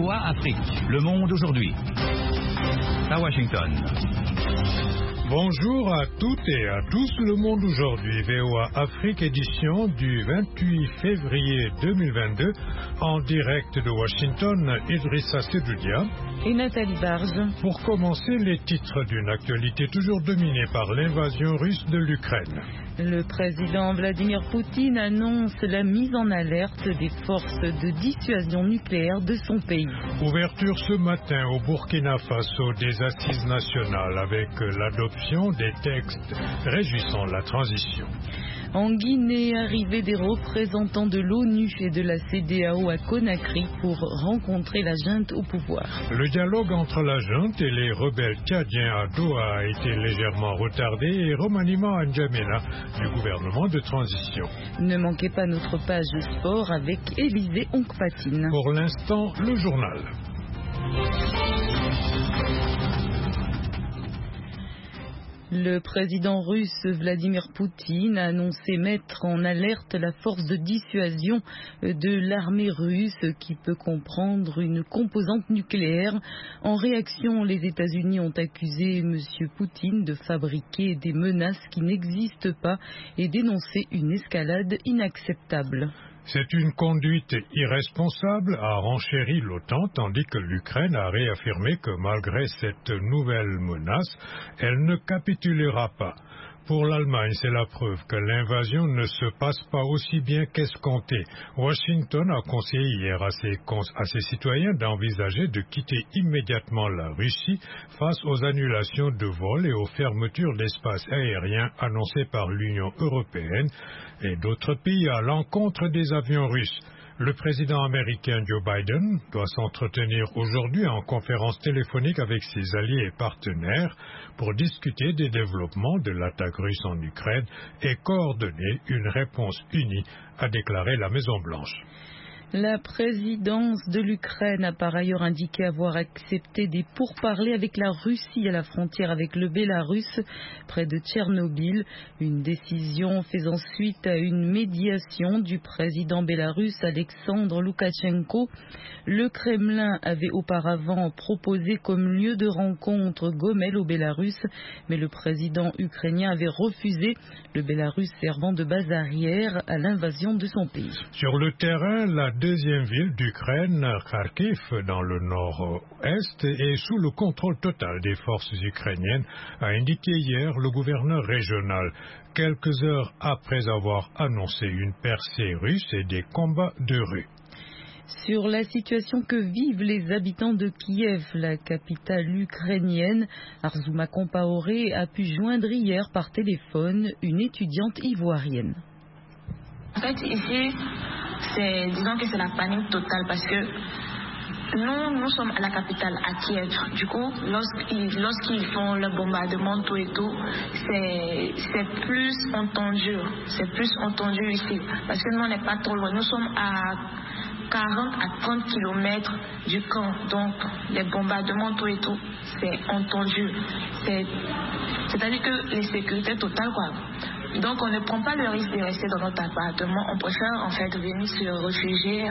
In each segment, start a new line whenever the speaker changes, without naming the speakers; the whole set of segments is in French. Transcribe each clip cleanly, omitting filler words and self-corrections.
VOA Afrique, le monde aujourd'hui. À Washington.
Bonjour à toutes et à tous, le monde aujourd'hui. VOA Afrique, édition du 28 février 2022, en direct de Washington, Idrissa Sedoudia
et Nathalie Barge.
Pour commencer, les titres d'une actualité toujours dominée par l'invasion russe de l'Ukraine.
Le président Vladimir Poutine annonce la mise en alerte des forces de dissuasion nucléaire de son pays.
Ouverture ce matin au Burkina Faso des assises nationales avec l'adoption des textes régissant la transition.
En Guinée, arrivée des représentants de l'ONU et de la CEDEAO à Conakry pour rencontrer la junte au pouvoir.
Le dialogue entre la junte et les rebelles tchadiens à Doha a été légèrement retardé et remaniement à N'Djamena du gouvernement de transition.
Ne manquez pas notre page sport avec Élisée Onkpatine.
Pour l'instant, le journal.
Le président russe Vladimir Poutine a annoncé mettre en alerte la force de dissuasion de l'armée russe qui peut comprendre une composante nucléaire. En réaction, les États-Unis ont accusé M. Poutine de fabriquer des menaces qui n'existent pas et dénoncé une escalade inacceptable.
C'est une conduite irresponsable, a renchéri l'OTAN, tandis que l'Ukraine a réaffirmé que malgré cette nouvelle menace, elle ne capitulera pas. Pour l'Allemagne, c'est la preuve que l'invasion ne se passe pas aussi bien qu'escompté. Washington a conseillé hier à ses citoyens d'envisager de quitter immédiatement la Russie face aux annulations de vols et aux fermetures d'espaces aériens annoncées par l'Union européenne et d'autres pays à l'encontre des avions russes. Le président américain Joe Biden doit s'entretenir aujourd'hui en conférence téléphonique avec ses alliés et partenaires pour discuter des développements de l'attaque russe en Ukraine et coordonner une réponse unie, a déclaré la Maison-Blanche.
La présidence de l'Ukraine a par ailleurs indiqué avoir accepté des pourparlers avec la Russie à la frontière avec le Bélarus, près de Tchernobyl. Une décision faisant suite à une médiation du président bélarusse Alexandre Loukachenko. Le Kremlin avait auparavant proposé comme lieu de rencontre Gomel au Bélarus, mais le président ukrainien avait refusé, le Bélarus servant de base arrière à l'invasion de son pays.
Sur le terrain, la deuxième ville d'Ukraine, Kharkiv, dans le nord-est, est sous le contrôle total des forces ukrainiennes, a indiqué hier le gouverneur régional, quelques heures après avoir annoncé une percée russe et des combats de rue.
Sur la situation que vivent les habitants de Kiev, la capitale ukrainienne, Arzouma Compaoré a pu joindre hier par téléphone une étudiante ivoirienne.
En fait, ici, disons que c'est la panique totale parce que nous sommes à la capitale, à Kiev. Du coup, lorsqu'ils font le bombardement, tout et tout, c'est plus entendu. C'est plus entendu ici. Parce que nous, on n'est pas trop loin. Nous sommes à 40 à 30 kilomètres du camp. Donc, les bombardements, tout et tout, c'est entendu. C'est-à-dire que les sécurités totales, quoi. Donc on ne prend pas le risque de rester dans notre appartement, on préfère en fait venir se réfugier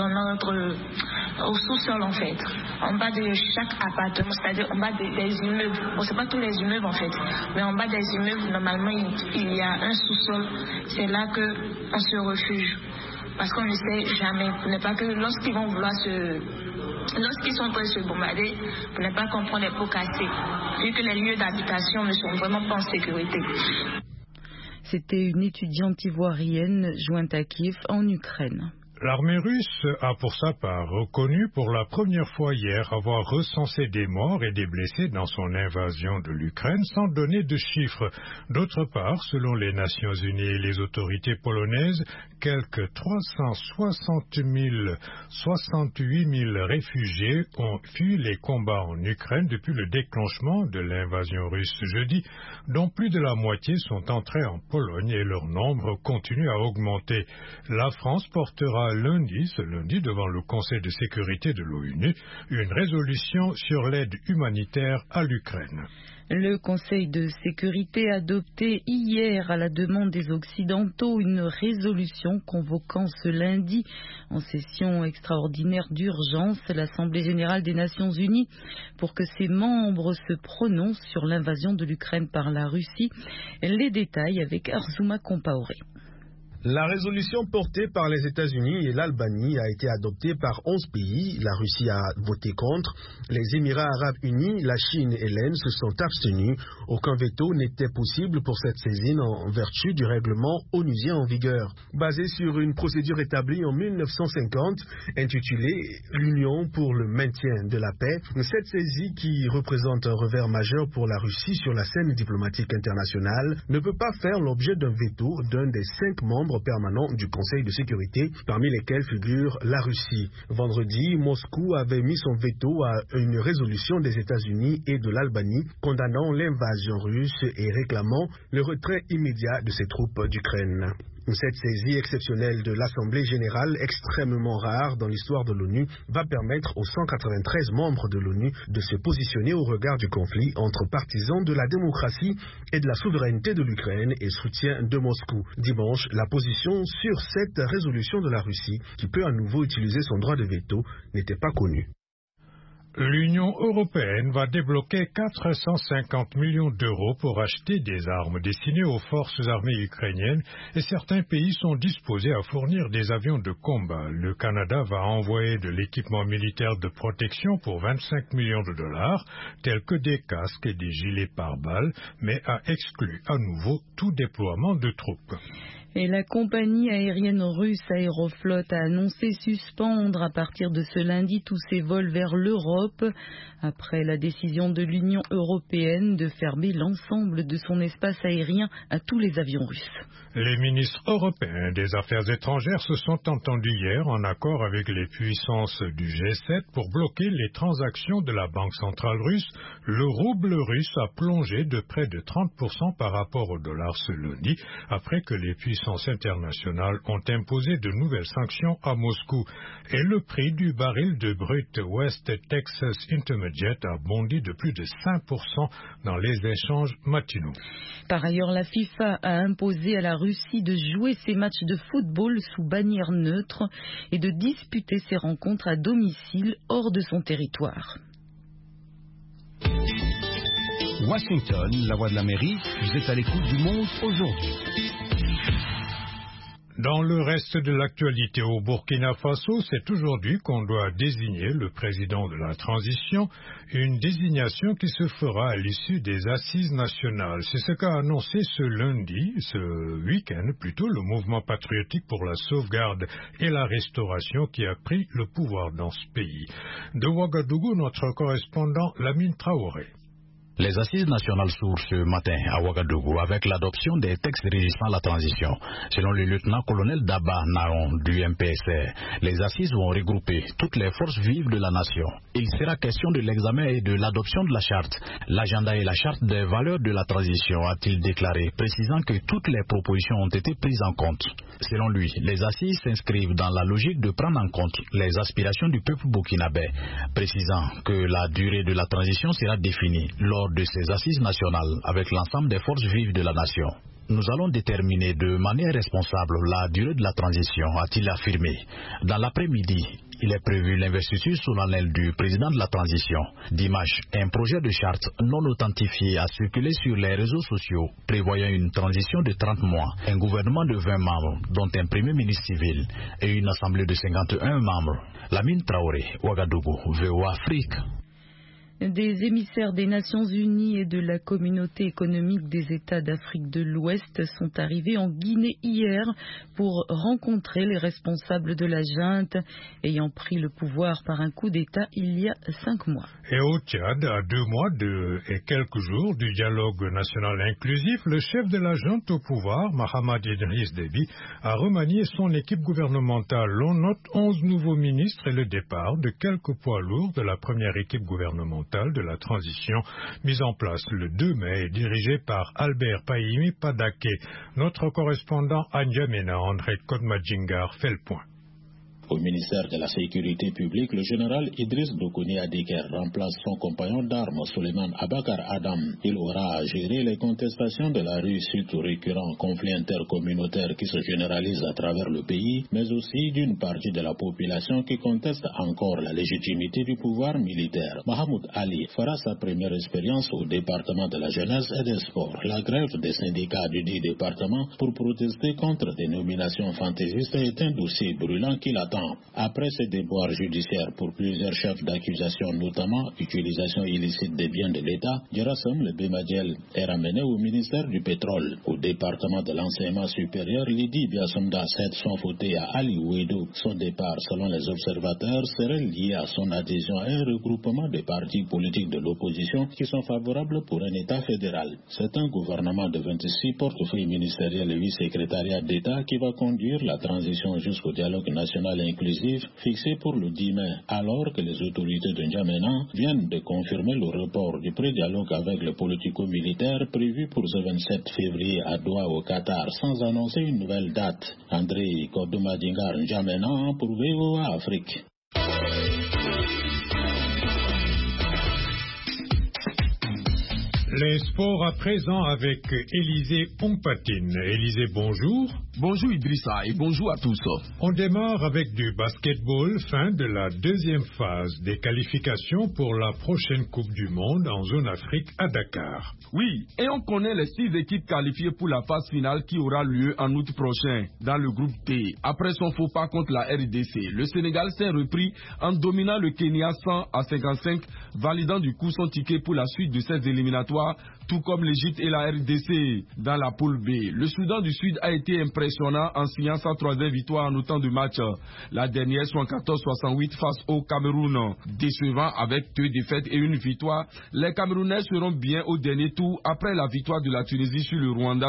au sous-sol en fait, en bas de chaque appartement, c'est-à-dire en bas des immeubles. Bon, c'est pas tous les immeubles en fait, mais en bas des immeubles normalement il y a un sous-sol, c'est là qu'on se refuge. Parce qu'on ne sait jamais, pour ne pas que lorsqu'ils vont vouloir lorsqu'ils sont en train de se bombarder, pour ne pas comprendre les pots cassés, vu que les lieux d'habitation ne sont vraiment pas en sécurité.
C'était une étudiante ivoirienne jointe à Kiev en Ukraine.
L'armée russe a pour sa part reconnu pour la première fois hier avoir recensé des morts et des blessés dans son invasion de l'Ukraine sans donner de chiffres. D'autre part, selon les Nations Unies et les autorités polonaises, quelques 68 000 réfugiés ont fui les combats en Ukraine depuis le déclenchement de l'invasion russe jeudi, dont plus de la moitié sont entrés en Pologne et leur nombre continue à augmenter. La France portera ce lundi, devant le Conseil de sécurité de l'ONU, une résolution sur l'aide humanitaire à l'Ukraine.
Le Conseil de sécurité a adopté hier à la demande des Occidentaux une résolution convoquant ce lundi en session extraordinaire d'urgence l'Assemblée générale des Nations unies pour que ses membres se prononcent sur l'invasion de l'Ukraine par la Russie. Les détails avec Arzouma Compaoré.
La résolution portée par les États-Unis et l'Albanie a été adoptée par 11 pays. La Russie a voté contre. Les Émirats arabes unis, la Chine et l'Inde se sont abstenus. Aucun veto n'était possible pour cette saisine en vertu du règlement onusien en vigueur. Basé sur une procédure établie en 1950, intitulée l'Union pour le maintien de la paix, cette saisie, qui représente un revers majeur pour la Russie sur la scène diplomatique internationale, ne peut pas faire l'objet d'un veto d'un des 5 membres permanent du Conseil de sécurité, parmi lesquels figure la Russie. Vendredi, Moscou avait mis son veto à une résolution des États-Unis et de l'Albanie condamnant l'invasion russe et réclamant le retrait immédiat de ses troupes d'Ukraine. Cette saisie exceptionnelle de l'Assemblée générale, extrêmement rare dans l'histoire de l'ONU, va permettre aux 193 membres de l'ONU de se positionner au regard du conflit entre partisans de la démocratie et de la souveraineté de l'Ukraine et soutien de Moscou. Dimanche, la position sur cette résolution de la Russie, qui peut à nouveau utiliser son droit de veto, n'était pas connue.
L'Union européenne va débloquer 450 millions d'euros pour acheter des armes destinées aux forces armées ukrainiennes et certains pays sont disposés à fournir des avions de combat. Le Canada va envoyer de l'équipement militaire de protection pour 25 millions de dollars, tels que des casques et des gilets pare-balles, mais a exclu à nouveau tout déploiement de troupes.
Et la compagnie aérienne russe Aeroflot a annoncé suspendre à partir de ce lundi tous ses vols vers l'Europe, après la décision de l'Union européenne de fermer l'ensemble de son espace aérien à tous les avions russes.
Les ministres européens des Affaires étrangères se sont entendus hier en accord avec les puissances du G7 pour bloquer les transactions de la Banque centrale russe. Le rouble russe a plongé de près de 30% par rapport au dollar ce lundi, après que les puissances internationales ont imposé de nouvelles sanctions à Moscou. Et le prix du baril de brut West Texas Intermediate a bondi de plus de 5% dans les échanges matinaux.
Par ailleurs, la FIFA a imposé à la Russie de jouer ses matchs de football sous bannière neutre et de disputer ses rencontres à domicile hors de son territoire.
Washington, la voix de l'Amérique, vous êtes à l'écoute du Monde aujourd'hui.
Dans le reste de l'actualité au Burkina Faso, c'est aujourd'hui qu'on doit désigner le président de la transition, une désignation qui se fera à l'issue des assises nationales. C'est ce qu'a annoncé ce week-end plutôt, le mouvement patriotique pour la sauvegarde et la restauration qui a pris le pouvoir dans ce pays. De Ouagadougou, notre correspondant Lamine Traoré.
Les assises nationales s'ouvrent ce matin à Ouagadougou avec l'adoption des textes régissant la transition. Selon le lieutenant-colonel Daba Naon du MPSR, les assises vont regrouper toutes les forces vives de la nation. Il sera question de l'examen et de l'adoption de la charte, l'agenda et la charte des valeurs de la transition, a-t-il déclaré, précisant que toutes les propositions ont été prises en compte. Selon lui, les assises s'inscrivent dans la logique de prendre en compte les aspirations du peuple burkinabé, précisant que la durée de la transition sera définie lors de ces assises nationales avec l'ensemble des forces vives de la nation. Nous allons déterminer de manière responsable la durée de la transition, a-t-il affirmé. Dans l'après-midi, il est prévu l'investiture solennelle du président de la transition. Dimanche, un projet de charte non authentifié a circulé sur les réseaux sociaux, prévoyant une transition de 30 mois, un gouvernement de 20 membres, dont un premier ministre civil, et une assemblée de 51 membres. Lamine Traoré, Ouagadougou, VOA Afrique.
Des émissaires des Nations Unies et de la Communauté économique des États d'Afrique de l'Ouest sont arrivés en Guinée hier pour rencontrer les responsables de la junte ayant pris le pouvoir par un coup d'État il y a 5 mois.
Et au Tchad, à 2 mois et quelques jours du dialogue national inclusif, le chef de la junte au pouvoir, Mahamad Idriss Déby, a remanié son équipe gouvernementale. On note 11 nouveaux ministres et le départ de quelques poids lourds de la première équipe gouvernementale de la transition mise en place le 2 mai et dirigée par Albert Pahimi Padaké. Notre correspondant à N'Djamena, André Kodmadjingar, fait le point.
Au ministère de la Sécurité publique, le général Idriss Dokoni Adeker remplace son compagnon d'armes Suleiman Abakar Adam. Il aura à gérer les contestations de la rue suite aux récurrents conflits intercommunautaires qui se généralisent à travers le pays, mais aussi d'une partie de la population qui conteste encore la légitimité du pouvoir militaire. Mahmoud Ali fera sa première expérience au département de la jeunesse et des sports. La grève des syndicats du dit département pour protester contre des nominations fantaisistes est un dossier brûlant qui l'attend. Après ces déboires judiciaires pour plusieurs chefs d'accusation, notamment utilisation illicite des biens de l'État, Gerasim Lebemadiel est ramené au ministère du pétrole. Au département de l'enseignement supérieur, Lydie Biasumda cède son fauteuil à Ali Ouedo. Son départ, selon les observateurs, serait lié à son adhésion à un regroupement des partis politiques de l'opposition qui sont favorables pour un État fédéral. C'est un gouvernement de 26 portefeuilles ministériels et 8 secrétariats d'État qui va conduire la transition jusqu'au dialogue national inclusif fixé pour le 10 mai, alors que les autorités de N'Djamena viennent de confirmer le report du pré-dialogue avec le politico-militaire prévu pour ce 27 février à Doha au Qatar, sans annoncer une nouvelle date. André Kodomadingar N'Djamena pour VOA Afrique.
Les sports à présent avec Élisée Ompatine. Élisée, bonjour.
Bonjour Idrissa et bonjour à tous.
On démarre avec du basketball, fin de la deuxième phase des qualifications pour la prochaine Coupe du Monde en zone Afrique à Dakar.
Oui, et on connaît les 6 équipes qualifiées pour la phase finale qui aura lieu en août prochain dans le groupe T. Après son faux pas contre la RDC, le Sénégal s'est repris en dominant le Kenya 100-55, validant du coup son ticket pour la suite de ces éliminatoires, tout comme l'Égypte et la RDC dans la poule B. Le Soudan du Sud a été impressionnant en signant sa 3e victoire en autant de matchs. La dernière 74-68 face au Cameroun. Décevant avec 2 défaites et 1 victoire, les Camerounais seront bien au dernier tour après la victoire de la Tunisie sur le Rwanda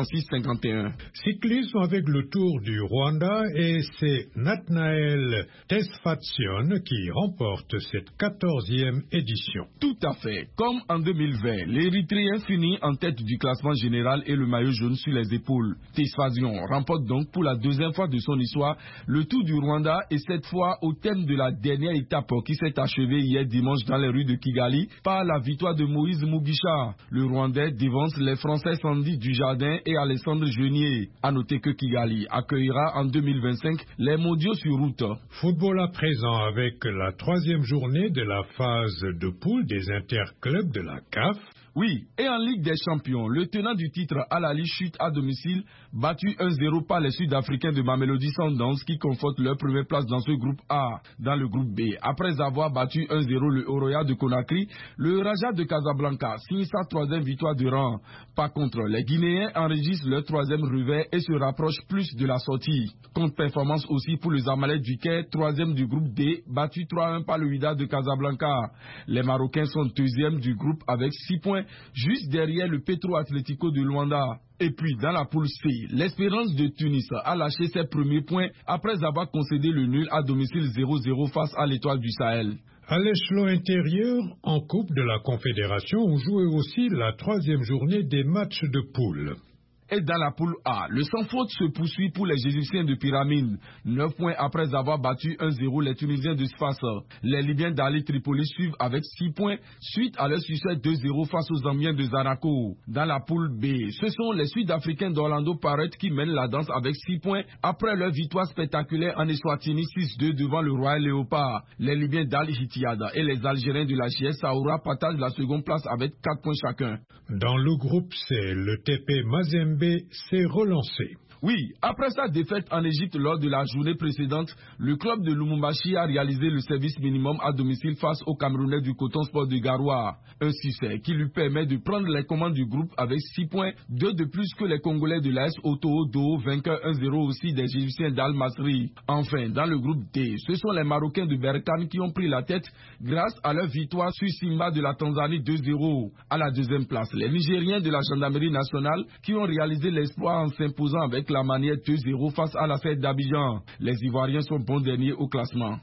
66-51.
Cyclisme avec le Tour du Rwanda et c'est Nathanael Tesfatsion qui remporte cette 14e édition.
Tout à fait. Comme en 2020, l'Érythréen finit en tête du classement général et le maillot jaune sur les épaules. Tesfatsion remporte donc pour la 2e fois de son histoire le Tour du Rwanda et cette fois au thème de la dernière étape qui s'est achevée hier dimanche dans les rues de Kigali par la victoire de Moïse Mugisha. Le Rwandais devance les Français Sandy Dujardin et Alexandre Genier. A noter que Kigali accueillera en 2025 les mondiaux sur route.
Football à présent avec la 3e journée de la phase de poule des interclubs de la CAF.
Oui, et en Ligue des Champions, le tenant du titre Al-Ahly chute à domicile, battu 1-0 par les Sud-Africains de Mamelodi Sundowns qui confortent leur première place dans ce groupe A. Dans le groupe B, après avoir battu 1-0 le Oroya de Conakry, le Raja de Casablanca signe sa 3e victoire de rang. Par contre, les Guinéens enregistrent leur 3e revers et se rapprochent plus de la sortie. Contre-performance aussi pour les Zamalek du Caire, 3e du groupe D, battu 3-1 par le Wydad de Casablanca. Les Marocains sont 2e du groupe avec 6 points, juste derrière le Petro Atlético de Luanda. Et puis dans la poule C, l'Espérance de Tunis a lâché ses premiers points après avoir concédé le nul à domicile 0-0 face à l'Étoile du Sahel.
À l'échelon intérieur, en Coupe de la Confédération, on jouait aussi la 3e journée des matchs de poule.
Et dans la poule A, le sans-faute se poursuit pour les Égyptiens de Pyramide. 9 points après avoir battu 1-0 les Tunisiens de Sfax. Les Libyens d'Ali Tripoli suivent avec 6 points suite à leur succès 2-0 face aux Zambiens de Zaraco. Dans la poule B, ce sont les Sud-Africains d'Orlando Pirates qui mènent la danse avec 6 points après leur victoire spectaculaire en Eswatini 6-2 devant le Royal Léopard. Les Libyens d'Al Ittihad et les Algériens de la JS Saoura partagent la seconde place avec 4 points chacun.
Dans le groupe C, le TP Mazembe s'est relancé.
Oui, après sa défaite en Égypte lors de la journée précédente, le club de Lumumbashi a réalisé le service minimum à domicile face aux Camerounais du Coton Sport de Garoua. Un succès qui lui permet de prendre les commandes du groupe avec 6 points, 2 de plus que les Congolais de l'AS Oto Do, vainqueur 1-0 aussi des Égyptiens d'Al-Masri. Enfin, dans le groupe D, ce sont les Marocains de Berkane qui ont pris la tête grâce à leur victoire sur Simba de la Tanzanie 2-0. À la 2e place, les Nigériens de la Gendarmerie nationale qui ont réalisé l'exploit en s'imposant avec la manière 2-0 face à la fête d'Abidjan. Les Ivoiriens sont bons derniers au classement.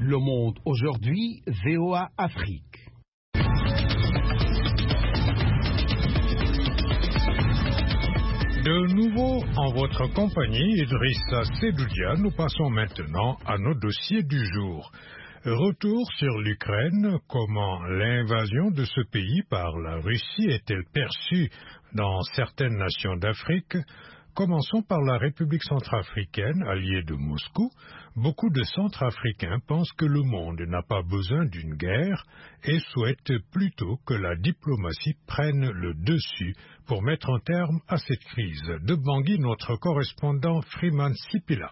Le Monde aujourd'hui, VOA Afrique.
De nouveau, en votre compagnie, Idrissa Sedoudia, nous passons maintenant à nos dossiers du jour. Retour sur l'Ukraine, comment l'invasion de ce pays par la Russie est-elle perçue dans certaines nations d'Afrique? Commençons par la République centrafricaine, alliée de Moscou. Beaucoup de Centrafricains pensent que le monde n'a pas besoin d'une guerre et souhaitent plutôt que la diplomatie prenne le dessus pour mettre un terme à cette crise. De Bangui, notre correspondant Freeman Sipila.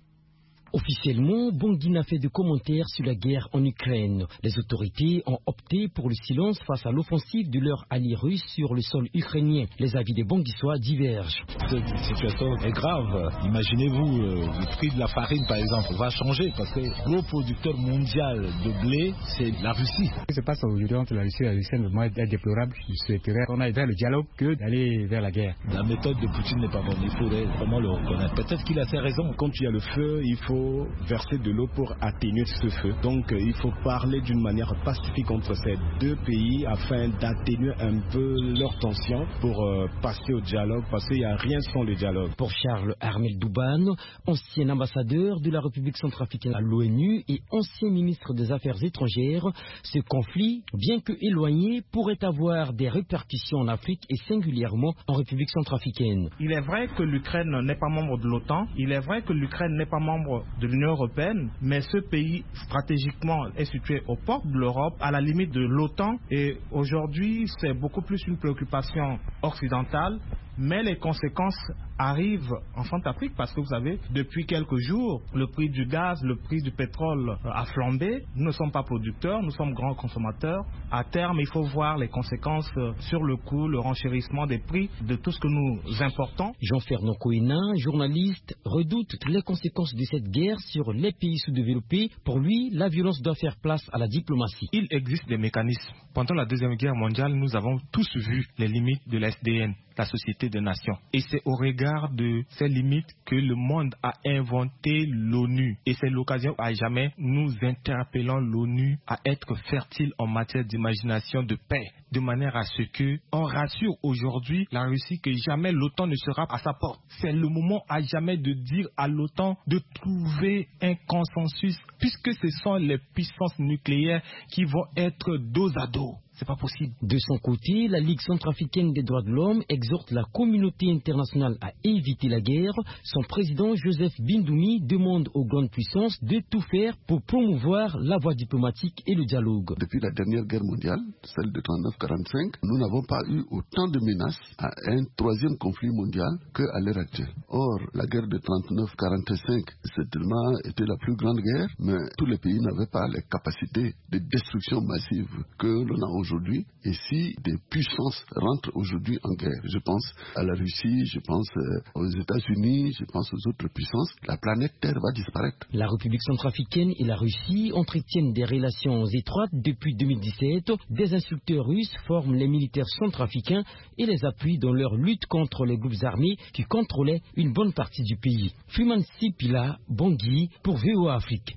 Officiellement, Bangui n'a fait de commentaires sur la guerre en Ukraine. Les autorités ont opté pour le silence face à l'offensive de leur allié russe sur le sol ukrainien. Les avis des Banguissois divergent.
Cette situation est grave. Imaginez-vous, le prix de la farine, par exemple, va changer parce que le gros producteur mondial de blé, c'est la Russie.
Ce qui se passe aujourd'hui entre la Russie et la Ukraine est déplorable. Je souhaiterais qu'on aille vers le dialogue que d'aller vers la guerre.
La méthode de Poutine n'est pas bonne. Il faudrait vraiment le reconnaître. Peut-être qu'il a ses raisons. Quand il y a le feu, il faut verser de l'eau pour atténuer ce feu. Donc il faut parler d'une manière pacifique entre ces deux pays afin d'atténuer un peu leur tension pour passer au dialogue parce qu'il n'y a rien sans le dialogue.
Pour Charles Armel Douban, ancien ambassadeur de la République centrafricaine à l'ONU et ancien ministre des Affaires étrangères, ce conflit, bien que éloigné, pourrait avoir des répercussions en Afrique et singulièrement en République centrafricaine.
Il est vrai que l'Ukraine n'est pas membre de l'OTAN, il est vrai que l'Ukraine n'est pas membre de l'Union européenne, mais ce pays stratégiquement est situé aux portes de l'Europe, à la limite de l'OTAN, et aujourd'hui c'est beaucoup plus une préoccupation occidentale, mais les conséquences arrivent en Centrafrique parce que vous savez, depuis quelques jours, le prix du gaz, le prix du pétrole a flambé. Nous ne sommes pas producteurs, nous sommes grands consommateurs. À terme, il faut voir les conséquences sur le coût, le renchérissement des prix de tout ce que nous importons.
Jean-Fernand Cohénin, journaliste, redoute les conséquences de cette guerre sur les pays sous-développés. Pour lui, la violence doit faire place à la diplomatie.
Il existe des mécanismes. Pendant la Deuxième Guerre mondiale, nous avons tous vu les limites de la SDN, la Société des Nations. Et c'est au regard de ces limites que le monde a inventé l'ONU. Et c'est l'occasion à jamais, nous interpellons l'ONU à être fertile en matière d'imagination de paix, de manière à ce que on rassure aujourd'hui la Russie que jamais l'OTAN ne sera à sa porte. C'est le moment à jamais de dire à l'OTAN de trouver un consensus, puisque ce sont les puissances nucléaires qui vont être dos à dos. C'est pas possible.
De son côté, la Ligue centrafricaine des droits de l'homme exhorte la communauté internationale à éviter la guerre. Son président Joseph Bindoumi demande aux grandes puissances de tout faire pour promouvoir la voie diplomatique et le dialogue.
Depuis la dernière guerre mondiale, celle de 39-45, nous n'avons pas eu autant de menaces à un troisième conflit mondial qu'à l'heure actuelle. Or, la guerre de 39-45, certainement était la plus grande guerre, mais tous les pays n'avaient pas les capacités de destruction massive que l'on a aujourd'hui. Et si des puissances rentrent aujourd'hui en guerre, je pense à la Russie, je pense aux États-Unis, je pense aux autres puissances, la planète Terre va disparaître.
La République centrafricaine et la Russie entretiennent des relations étroites depuis 2017. Des instructeurs russes forment les militaires centrafricains et les appuient dans leur lutte contre les groupes armés qui contrôlaient une bonne partie du pays. Freeman Sipila, Bangui, pour VOA Afrique.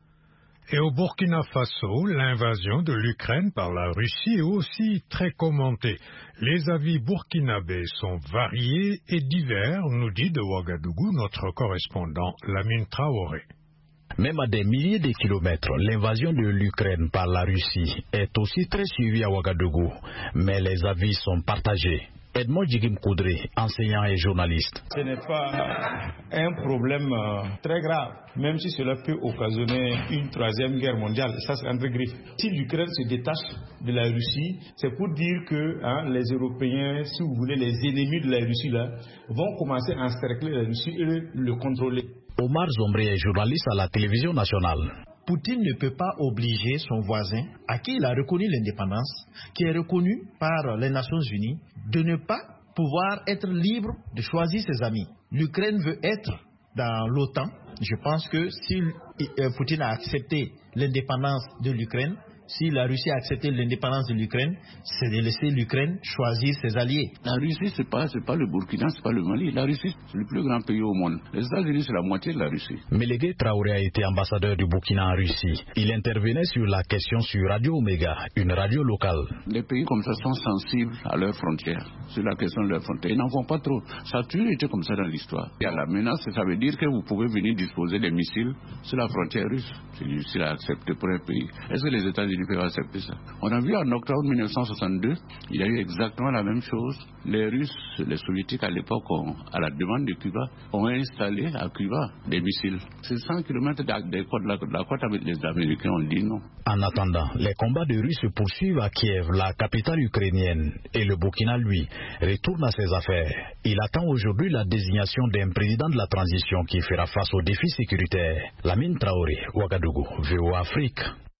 Et au Burkina Faso, l'invasion de l'Ukraine par la Russie est aussi très commentée. Les avis burkinabés sont variés et divers, nous dit de Ouagadougou notre correspondant Lamine Traoré.
Même à des milliers de kilomètres, l'invasion de l'Ukraine par la Russie est aussi très suivie à Ouagadougou, mais les avis sont partagés. Edmond Djigim Koudré, enseignant et journaliste.
Ce n'est pas un problème très grave, même si cela peut occasionner une troisième guerre mondiale. Ça, c'est entre griffes. Si l'Ukraine se détache de la Russie, c'est pour dire que les Européens, si vous voulez, les ennemis de la Russie, là, vont commencer à encercler la Russie et le contrôler.
Omar Zomri est journaliste à la télévision nationale.
Poutine ne peut pas obliger son voisin, à qui il a reconnu l'indépendance, qui est reconnu par les Nations Unies, de ne pas pouvoir être libre de choisir ses amis. L'Ukraine veut être dans l'OTAN. Je pense que si Poutine a accepté l'indépendance de l'Ukraine, Si la Russie a accepté l'indépendance de l'Ukraine, c'est de laisser l'Ukraine choisir ses alliés.
La Russie, c'est pas le Burkina, c'est pas le Mali. La Russie, c'est le plus grand pays au monde. Les États-Unis, c'est la moitié de la Russie.
Meleghe Traoré a été ambassadeur du Burkina en Russie. Il intervenait sur la question sur Radio Omega, une radio locale.
Les pays comme ça sont sensibles à leurs frontières, sur la question de leurs frontières. Ils n'en font pas trop. Ça a toujours été comme ça dans l'histoire. Il y a la menace, ça veut dire que vous pouvez venir disposer des missiles sur la frontière russe. C'est difficile à accepter pour un pays. Est-ce que les États-Unis peuvent accepter ça? On a vu en octobre 1962, il y a eu exactement la même chose. Les Russes, les Soviétiques à l'époque, à la demande de Cuba, ont installé à Cuba des missiles. C'est 100 km de la côte avec les Américains, on dit non.
En attendant, les combats de Russes se poursuivent à Kiev, la capitale ukrainienne, et le Burkina, lui, retourne à ses affaires. Il attend aujourd'hui la désignation d'un président de la transition qui fera face aux défis sécuritaires. Lamine Traoré, Ouagadougou, VOA Afrique.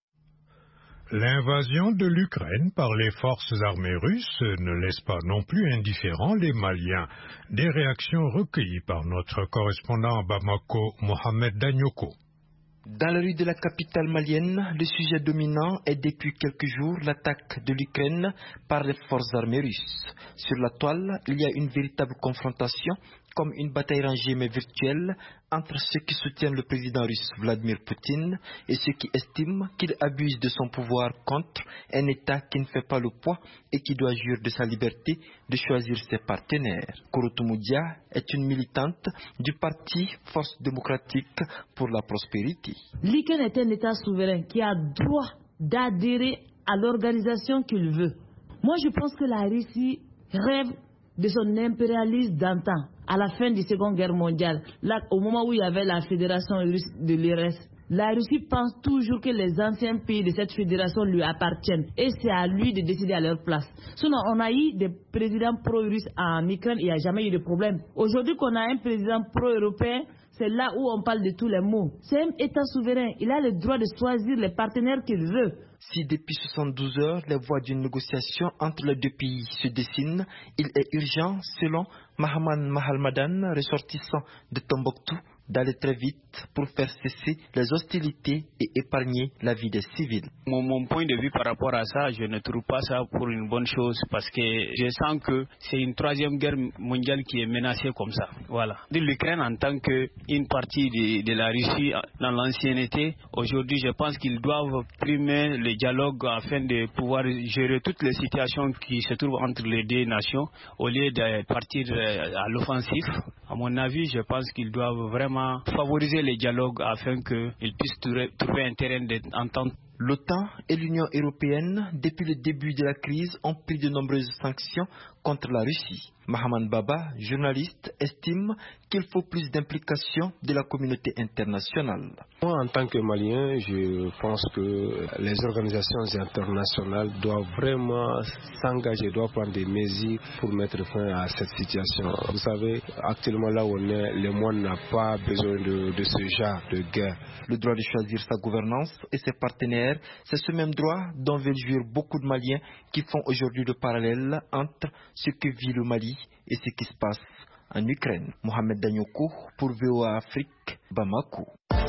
L'invasion de l'Ukraine par les forces armées russes ne laisse pas non plus indifférents les Maliens. Des réactions recueillies par notre correspondant à Bamako, Mohamed Danyoko.
Dans la rue de la capitale malienne, le sujet dominant est depuis quelques jours l'attaque de l'Ukraine par les forces armées russes. Sur la toile, il y a une véritable confrontation, comme une bataille rangée mais virtuelle, entre ceux qui soutiennent le président russe Vladimir Poutine et ceux qui estiment qu'il abuse de son pouvoir contre un État qui ne fait pas le poids et qui doit jouir de sa liberté de choisir ses partenaires. Korotumoudia est une militante du parti Force démocratique pour la prospérité.
L'Ukraine est un État souverain qui a droit d'adhérer à l'organisation qu'il veut. Moi, je pense que la Russie rêve de son impérialisme d'antan, à la fin de la Seconde Guerre mondiale, là, au moment où il y avait la fédération russe de l'URSS. La Russie pense toujours que les anciens pays de cette fédération lui appartiennent et c'est à lui de décider à leur place. Sinon, on a eu des présidents pro-russes en Ukraine, il n'y a jamais eu de problème. Aujourd'hui qu'on a un président pro-européen, c'est là où on parle de tous les mots. C'est un État souverain, il a le droit de choisir les partenaires qu'il veut.
Si depuis 72 heures, les voies d'une négociation entre les deux pays se dessinent, il est urgent, selon Mahaman Mahalmadan, ressortissant de Tombouctou, d'aller très vite pour faire cesser les hostilités et épargner la vie des civils.
Mon point de vue par rapport à ça, je ne trouve pas ça pour une bonne chose parce que je sens que c'est une troisième guerre mondiale qui est menacée comme ça. Voilà. L'Ukraine en tant qu'une partie de la Russie dans l'ancienneté, aujourd'hui je pense qu'ils doivent primer le dialogue afin de pouvoir gérer toutes les situations qui se trouvent entre les deux nations au lieu de partir à l'offensif. À mon avis, je pense qu'ils doivent vraiment favoriser les dialogues afin qu'ils puissent trouver un terrain d'entente.
L'OTAN et l'Union européenne, depuis le début de la crise, ont pris de nombreuses sanctions contre la Russie. Mahaman Baba, journaliste, estime qu'il faut plus d'implication de la communauté internationale.
Moi, en tant que Malien, je pense que les organisations internationales doivent vraiment s'engager, doivent prendre des mesures pour mettre fin à cette situation. Vous savez, actuellement là où on est, le monde n'a pas besoin de ce genre de guerre.
Le droit de choisir sa gouvernance et ses partenaires, c'est ce même droit dont veulent jouir beaucoup de Maliens qui font aujourd'hui le parallèle entre ce que vit le Mali et ce qui se passe en Ukraine. Mohamed Danyoko pour VOA Afrique, Bamako.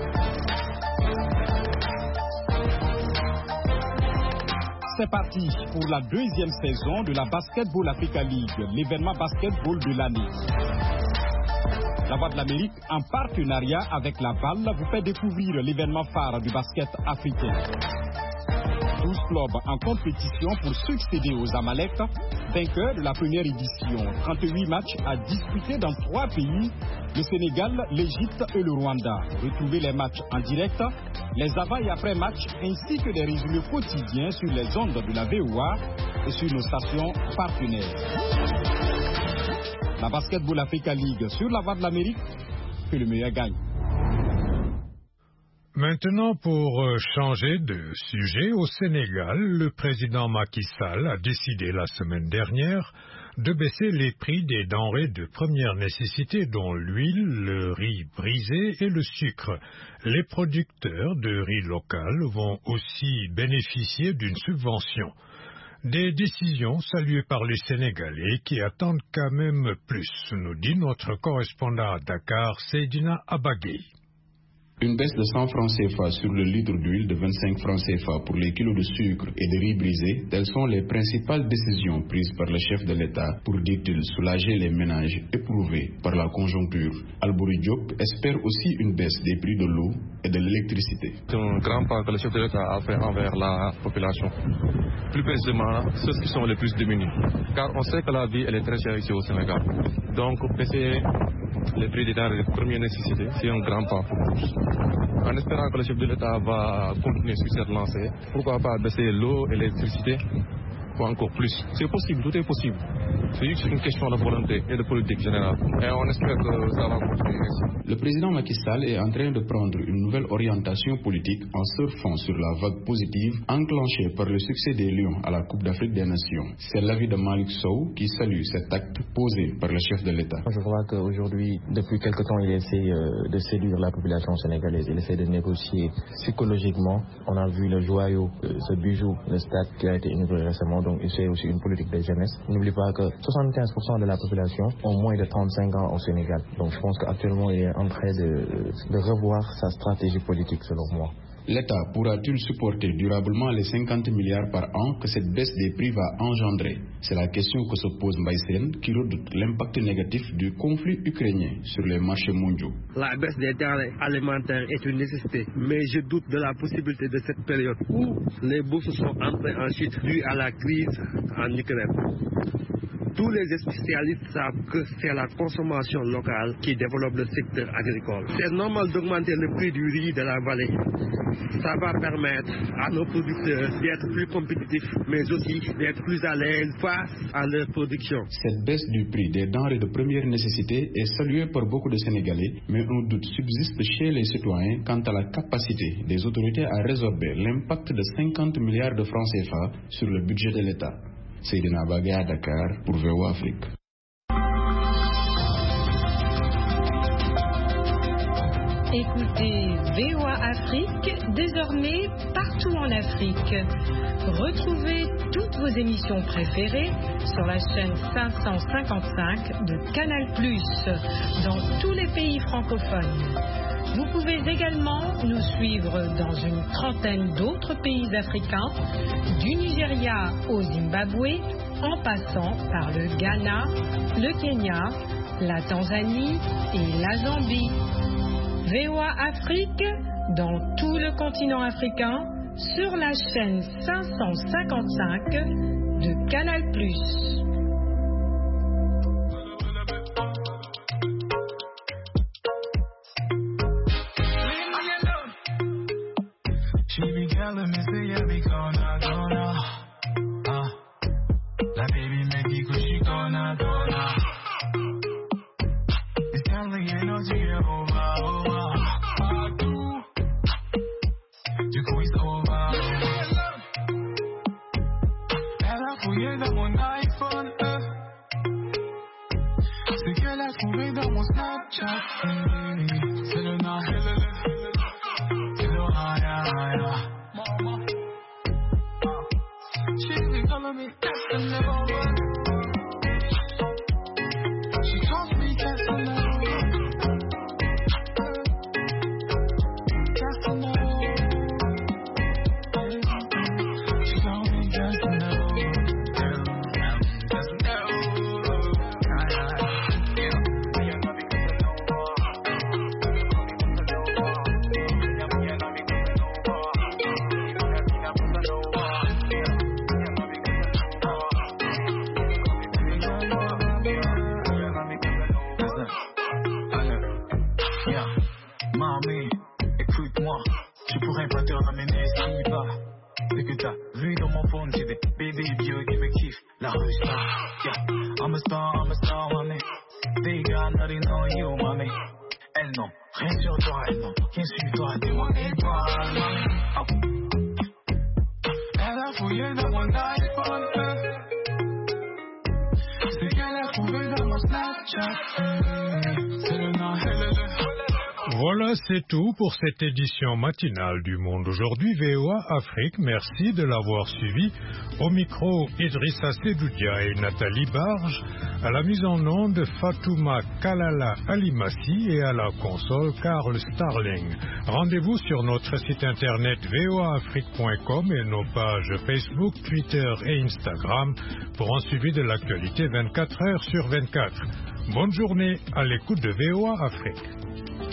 C'est parti pour la deuxième saison de la Basketball Africa League, l'événement basketball de l'année. La Voix de l'Amérique, en partenariat avec la BAL, vous fait découvrir l'événement phare du basket africain. 12 clubs en compétition pour succéder aux Amalek, vainqueurs de la première édition. 38 matchs à disputer dans 3 pays, le Sénégal, l'Égypte et le Rwanda. Retrouvez les matchs en direct, les avant et après matchs, ainsi que des résumés quotidiens sur les ondes de la VOA et sur nos stations partenaires. La Basketball Africa League sur la Voix de l'Amérique, que le meilleur gagne.
Maintenant, pour changer de sujet, au Sénégal, le président Macky Sall a décidé la semaine dernière de baisser les prix des denrées de première nécessité, dont l'huile, le riz brisé et le sucre. Les producteurs de riz local vont aussi bénéficier d'une subvention. Des décisions saluées par les Sénégalais qui attendent quand même plus, nous dit notre correspondant à Dakar, Seydina Abagay.
Une baisse de 100 francs CFA sur le litre d'huile, de 25 francs CFA pour les kilos de sucre et de riz brisé, telles sont les principales décisions prises par le chef de l'État pour, dit-il, soulager les ménages éprouvés par la conjoncture. Albouri Diop espère aussi une baisse des prix de l'eau et de l'électricité.
C'est un grand pas que le chef de l'État a fait envers la population, plus précisément ceux qui sont les plus démunis. Car on sait que la vie elle est très chère ici au Sénégal. Donc baisser les prix des denrées de première nécessité, c'est un grand pas pour tous. En espérant que le chef de l'État va continuer sur cette lancée, pourquoi pas baisser l'eau et l'électricité ou encore plus. C'est possible, tout est possible. C'est juste une question de volonté et de politique générale. Et on espère que ça va continuer ainsi.
Le président Macky Sall est en train de prendre une nouvelle orientation politique en surfant sur la vague positive enclenchée par le succès des Lions à la Coupe d'Afrique des Nations. C'est l'avis de Malik Sow qui salue cet acte posé par le chef de l'État.
Je crois qu'aujourd'hui, depuis quelque temps, il essaie de séduire la population sénégalaise. Il essaie de négocier psychologiquement. On a vu le joyau, ce bijou, le stade qui a été inauguré récemment. Donc, c'est aussi une politique de jeunesse. N'oublie pas que 75% de la population ont moins de 35 ans au Sénégal. Donc, je pense qu'actuellement, il est en train de revoir sa stratégie politique, selon moi.
L'État pourra-t-il supporter durablement les 50 milliards par an que cette baisse des prix va engendrer? C'est la question que se pose Mbaye Sène, qui redoute l'impact négatif du conflit ukrainien sur les marchés mondiaux.
La baisse des denrées alimentaires est une nécessité, mais je doute de la possibilité de cette période où les bourses sont entrées en chute due à la crise en Ukraine. Tous les spécialistes savent que c'est la consommation locale qui développe le secteur agricole. C'est normal d'augmenter le prix du riz de la vallée. Ça va permettre à nos producteurs d'être plus compétitifs, mais aussi d'être plus à l'aise face à leur production.
Cette baisse du prix des denrées de première nécessité est saluée par beaucoup de Sénégalais, mais un doute subsiste chez les citoyens quant à la capacité des autorités à résorber l'impact de 50 milliards de francs CFA sur le budget de l'État. Seydina Bagay à Dakar pour VOA Afrique.
Écoutez VOA Afrique désormais partout en Afrique. Retrouvez toutes vos émissions préférées sur la chaîne 555 de Canal+, dans tous les pays francophones. Vous pouvez également nous suivre dans une trentaine d'autres pays africains, du Nigeria au Zimbabwe, en passant par le Ghana, le Kenya, la Tanzanie et la Zambie. VOA Afrique, dans tout le continent africain, sur la chaîne 555 de Canal+.
Telling me say yeah we gonna La baby make it cause she gonna It's telling you no to over partout Du coup it's over Elle a fouillé dans mon iPhone C'est qu'elle a trouvé dans mon Snapchat C'est le nom C'est le haya She be calling me Casanova. She calls me Casanova. Casanova. She calls me Casanova. Je pourrais pas te ramener si bas. Ce que t'as vu dans mon phone, c'est des bébés vieux qui me kiffent. La rue star, yeah. I'm a star, mommy. They got nothing on you, mommy. Elle non, rien sur toi, elle non. Rien sur toi, dis-moi étoile, mommy. Oh. Elle a fouillé dans mon iPhone. C'est qu'elle a trouvé dans mon Snapchat. C'est le nom,
Voilà, c'est tout pour cette édition matinale du Monde aujourd'hui. VOA Afrique, merci de l'avoir suivi. Au micro, Idrissa Sedoudia et Nathalie Barge. À la mise en onde, Fatouma Kalala Alimassi et à la console, Karl Starling. Rendez-vous sur notre site internet voaafrique.com et nos pages Facebook, Twitter et Instagram pour un suivi de l'actualité 24 heures sur 24. Bonne journée à l'écoute de VOA Afrique.